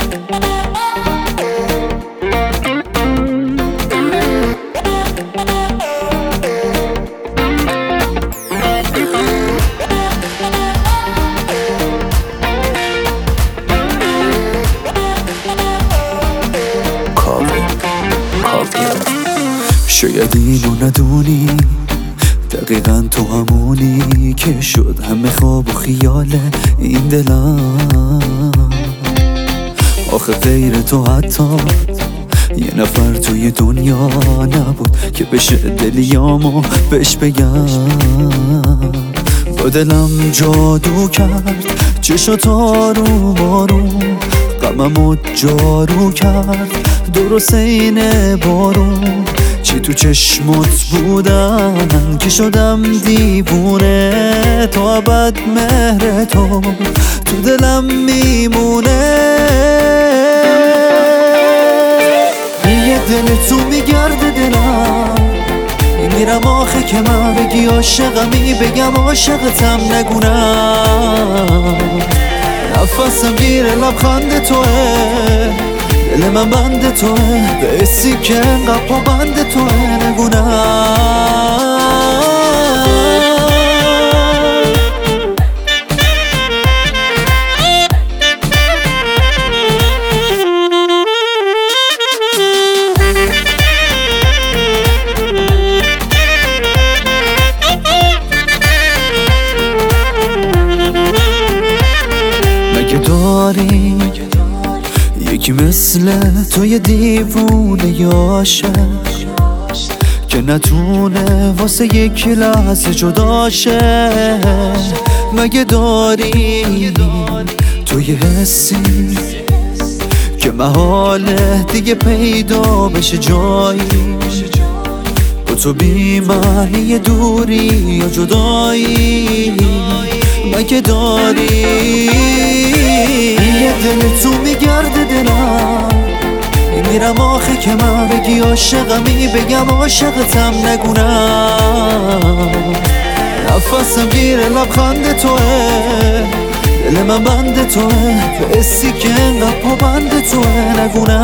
شاید اینو ندونی، دقیقا تو همونی که شد همه خواب و خیال این دلم. آخه غیر تو حتی یه نفر توی دنیا نبود که بشه دلیامو بهش بگم. با دلم جادو کرد، چشات آروم آروم غممو جارو کرد، درست اینه بارون چی تو چشمت بودن که شدم دیوونه. تا ابد مهر تو تو دلم میمونه. یه دل تو میگرده دلم، میرم آخه که من بگی عاشقمی بگم عاشقتم نگونم. نفسم گیره لبخند توه، دل من بند توه، به اسی که انقدر پا بند توه نگونم. مگه داری یکی مثل توی دیوونه یاشه که نتونه واسه یک لحظه جداشه؟ مگه داری توی حسی که محاله دیگه پیدا بشه جایی؟ با تو بی معنی دوری یا جدایی؟ مگه داری یه دل تو میگرده دلم، میرم آخه که من بگی عاشقمی بگم عاشقتم نگونم. نفسم گیره لبخند توه، دل من بند توه، به اسی که انقدر پا بند توه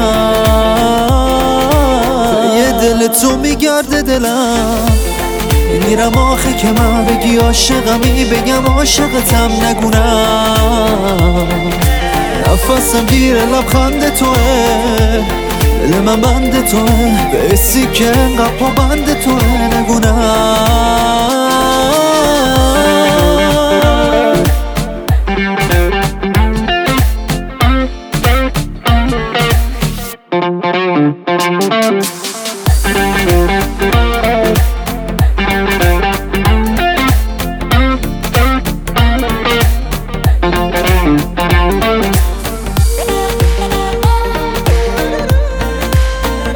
نگونم. یه دل تو میگرده دلم، میرم آخه که من بگی عاشقمی بگم عاشقتم نگونم. نفسم گیره لبخند توه، دل من بند توه، به اسی که انقدر پا بند توه نگونم.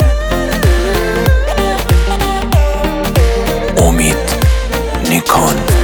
امید نیکان.